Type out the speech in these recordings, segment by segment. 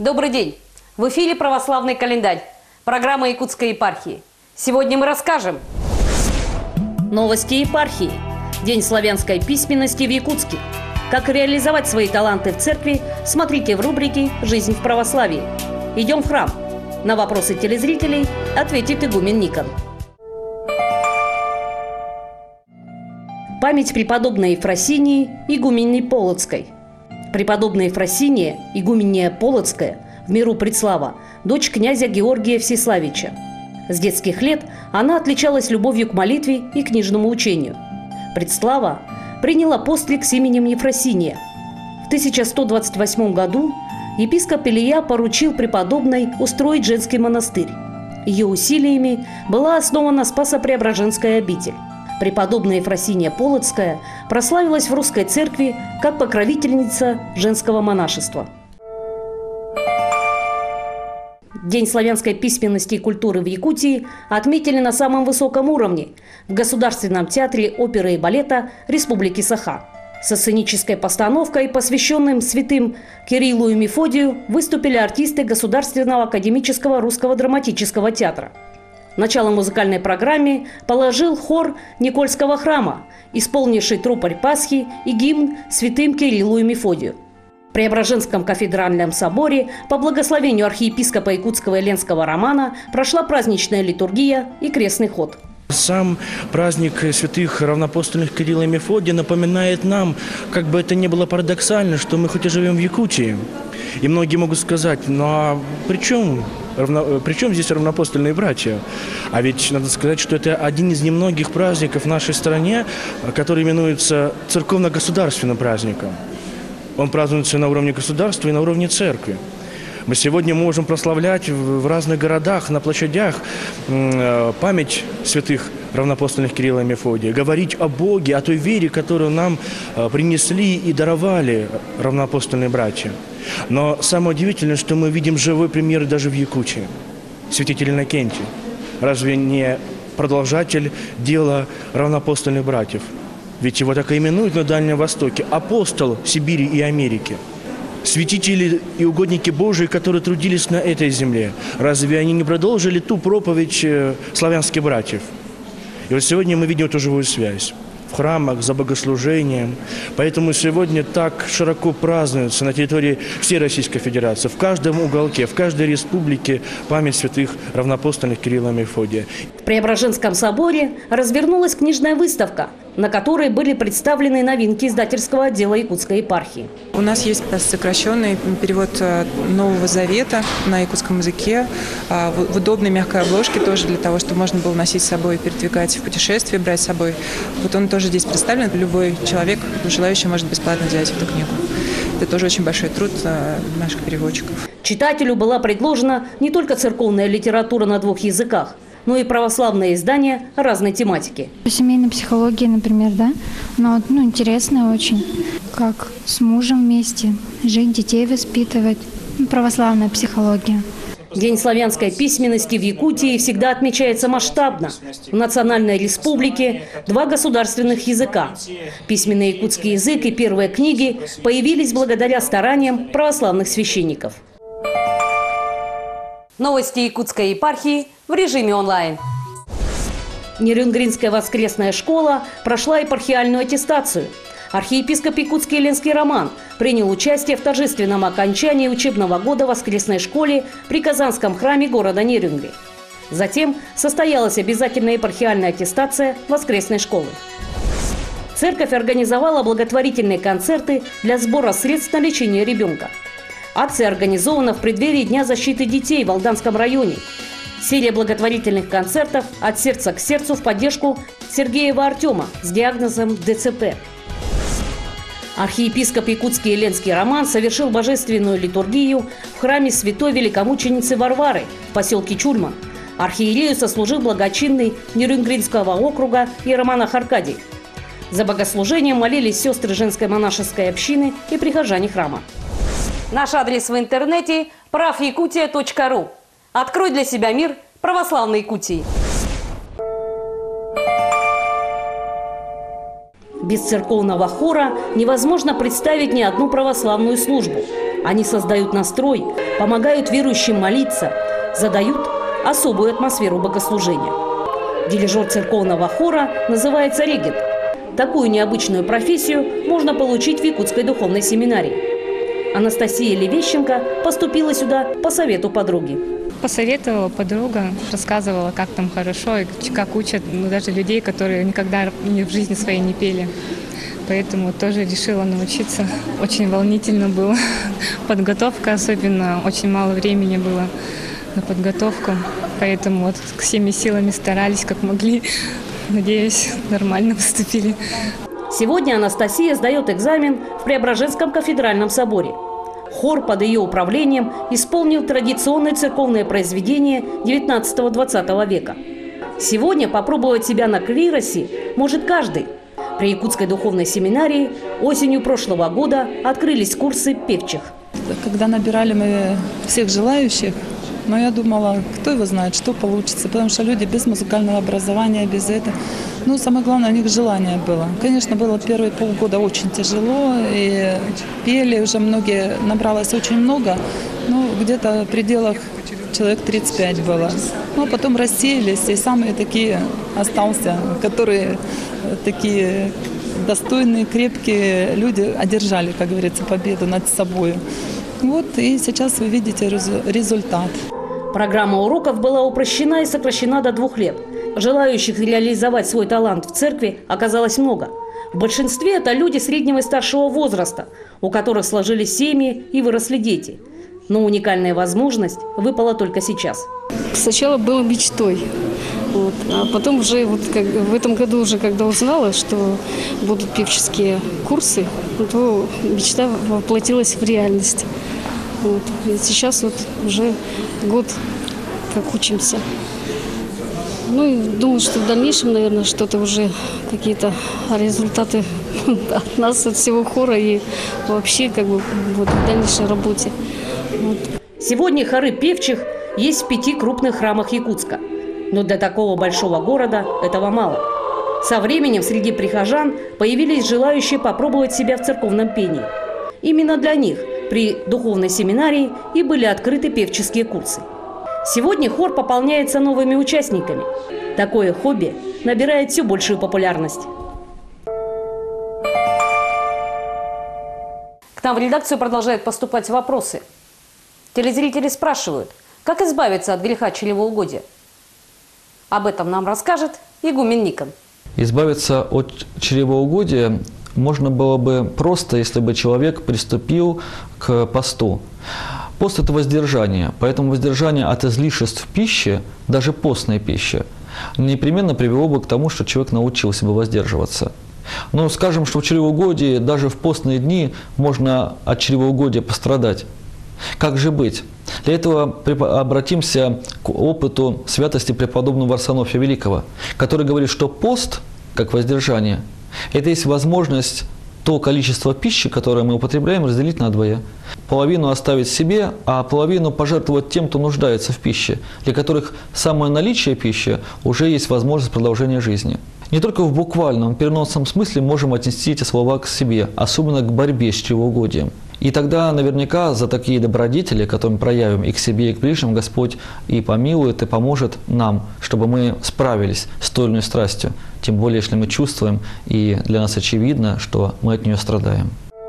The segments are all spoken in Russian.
Добрый день! В эфире «Православный календарь», программа Якутской епархии. Сегодня мы расскажем новости епархии, День славянской письменности в Якутске. Как реализовать свои таланты в церкви, смотрите в рубрике «Жизнь в православии». Идем в храм. На вопросы телезрителей ответит игумен Никон. Память преподобной Ефросинии, игуменьи Полоцкой. Преподобная Ефросиния, игуменья Полоцкая, в миру предслава, дочь князя Георгия Всеславича. С детских лет она отличалась любовью к молитве и книжному учению. Предслава приняла постриг с именем Ефросиния. В 1128 году епископ Илья поручил преподобной устроить женский монастырь. Ее усилиями была основана Спасо-Преображенская обитель. Преподобная Ефросиния Полоцкая прославилась в русской церкви как покровительница женского монашества. День славянской письменности и культуры в Якутии отметили на самом высоком уровне в Государственном театре оперы и балета Республики Саха. Со сценической постановкой, посвященным святым Кириллу и Мефодию, выступили артисты Государственного академического русского драматического театра. Начало музыкальной программе положил хор Никольского храма, исполнивший тропарь Пасхи и гимн святым Кириллу и Мефодию. В Преображенском кафедральном соборе по благословению архиепископа якутского и ленского Романа прошла праздничная литургия и крестный ход. Сам праздник святых равноапостольных Кирилла и Мефодия напоминает нам, как бы это ни было парадоксально, что мы хоть и живем в Якутии. И многие могут сказать, ну а при чем здесь равноапостольные братья? А ведь надо сказать, что это один из немногих праздников в нашей стране, который именуется церковно-государственным праздником. Он празднуется на уровне государства и на уровне церкви. Мы сегодня можем прославлять в разных городах, на площадях память святых равноапостольных Кирилла и Мефодия, говорить о Боге, о той вере, которую нам принесли и даровали равноапостольные братья. Но самое удивительное, что мы видим живой пример даже в Якутии. Святитель Иннокентий. Разве не продолжатель дела равноапостольных братьев? Ведь его так и именуют на Дальнем Востоке. Апостол Сибири и Америки. Святители и угодники Божии, которые трудились на этой земле. Разве они не продолжили ту проповедь славянских братьев? И вот сегодня мы видим эту живую связь. В храмах, за богослужением. Поэтому сегодня так широко празднуется на территории всей Российской Федерации, в каждом уголке, в каждой республике память святых равноапостольных Кирилла и Мефодия. В Преображенском соборе развернулась книжная выставка, на которой были представлены новинки издательского отдела Якутской епархии. У нас есть сокращенный перевод Нового Завета на якутском языке, в удобной мягкой обложке тоже для того, чтобы можно было носить с собой, передвигать в путешествие, брать с собой. Вот он тоже здесь представлен. Любой человек, желающий, может бесплатно взять эту книгу. Это тоже очень большой труд наших переводчиков. Читателю была предложена не только церковная литература на двух языках, но и православные издания разной тематики. Семейная психология, например, да? Но интересная очень. Как с мужем вместе жить, детей воспитывать. Православная психология. День славянской письменности в Якутии всегда отмечается масштабно. В Национальной Республике 2 государственных языка. Письменный якутский язык и первые книги появились благодаря стараниям православных священников. Новости Якутской епархии в режиме онлайн. Нерюнгринская воскресная школа прошла епархиальную аттестацию. Архиепископ Якутский и Ленский Роман принял участие в торжественном окончании учебного года в воскресной школе при Казанском храме города Нерюнгри. Затем состоялась обязательная епархиальная аттестация воскресной школы. Церковь организовала благотворительные концерты для сбора средств на лечение ребенка. Акция организована в преддверии Дня защиты детей в Алданском районе. Серия благотворительных концертов «От сердца к сердцу» в поддержку Сергеева Артема с диагнозом ДЦП. Архиепископ Якутский и Ленский Роман совершил божественную литургию в храме святой великомученицы Варвары в поселке Чульман. Архиерею сослужил благочинный Нерюнгринского округа иеромонах Аркадий. За богослужением молились сестры женской монашеской общины и прихожане храма. Наш адрес в интернете – правякутия.ру. Открой для себя мир православной Якутии. Без церковного хора невозможно представить ни одну православную службу. Они создают настрой, помогают верующим молиться, задают особую атмосферу богослужения. Дирижер церковного хора называется регент. Такую необычную профессию можно получить в Якутской духовной семинарии. Анастасия Левещенко поступила сюда по совету подруги. Посоветовала подруга, рассказывала, как там хорошо и как учат даже людей, которые никогда в жизни своей не пели. Поэтому тоже решила научиться. Очень волнительно было. Подготовка особенно, очень мало времени было на подготовку. Поэтому вот всеми силами старались, как могли. Надеюсь, нормально поступили. Сегодня Анастасия сдает экзамен в Преображенском кафедральном соборе. Хор под ее управлением исполнил традиционные церковные произведения XIX-XX века. Сегодня попробовать себя на клиросе может каждый. При Якутской духовной семинарии осенью прошлого года открылись курсы певчих. Когда набирали мы всех желающих, но я думала, кто его знает, что получится, потому что люди без музыкального образования, без этого. Ну, самое главное, у них желание было. Конечно, было первые полгода очень тяжело, и пели уже многие, набралось очень много, ну, где-то в пределах человек 35 было. Ну, а потом рассеялись, и самые такие остался, которые такие достойные, крепкие люди одержали, как говорится, победу над собой. Вот, и сейчас вы видите результат. Программа уроков была упрощена и сокращена до 2 лет. Желающих реализовать свой талант в церкви оказалось много. В большинстве это люди среднего и старшего возраста, у которых сложились семьи и выросли дети. Но уникальная возможность выпала только сейчас. Сначала было мечтой. Вот. А потом уже вот в этом году уже когда узнала, что будут певческие курсы, то мечта воплотилась в реальность. Вот. И сейчас вот уже год как учимся. Ну и думаю, что в дальнейшем, наверное, что-то уже какие-то результаты от нас, от всего хора и вообще как бы вот, в дальнейшей работе. Вот. Сегодня хоры певчих есть в 5 крупных храмах Якутска. Но для такого большого города этого мало. Со временем среди прихожан появились желающие попробовать себя в церковном пении. Именно для них при духовной семинарии и были открыты певческие курсы. Сегодня хор пополняется новыми участниками. Такое хобби набирает все большую популярность. К нам в редакцию продолжают поступать вопросы. Телезрители спрашивают, как избавиться от греха чревоугодия? Об этом нам расскажет игумен Никон. Избавиться от чревоугодия можно было бы просто, если бы человек приступил к посту. Пост – это воздержание, поэтому воздержание от излишеств пищи, даже постной пищи, непременно привело бы к тому, что человек научился бы воздерживаться. Но скажем, что в чревоугодии даже в постные дни можно от чревоугодия пострадать. Как же быть? Для этого обратимся к опыту святости преподобного Варсонофия Великого, который говорит, что пост, как воздержание, это есть возможность то количество пищи, которое мы употребляем, разделить надвое. Половину оставить себе, а половину пожертвовать тем, кто нуждается в пище, для которых самое наличие пищи уже есть возможность продолжения жизни. Не только в буквальном, переносном смысле можем отнести эти слова к себе, особенно к борьбе с чревоугодием. И тогда наверняка за такие добродетели, которые мы проявим и к себе, и к ближним, Господь и помилует, и поможет нам, чтобы мы справились с той или иной страстью. Тем более, если мы чувствуем, и для нас очевидно, что мы от нее страдаем.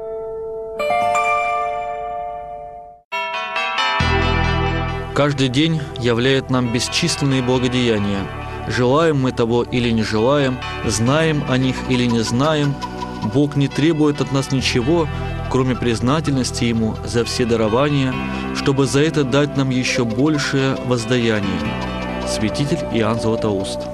Каждый день являет нам бесчисленные благодеяния. Желаем мы того или не желаем, знаем о них или не знаем, Бог не требует от нас ничего, кроме признательности Ему за все дарования, чтобы за это дать нам еще большее воздаяние. Святитель Иоанн Златоуст.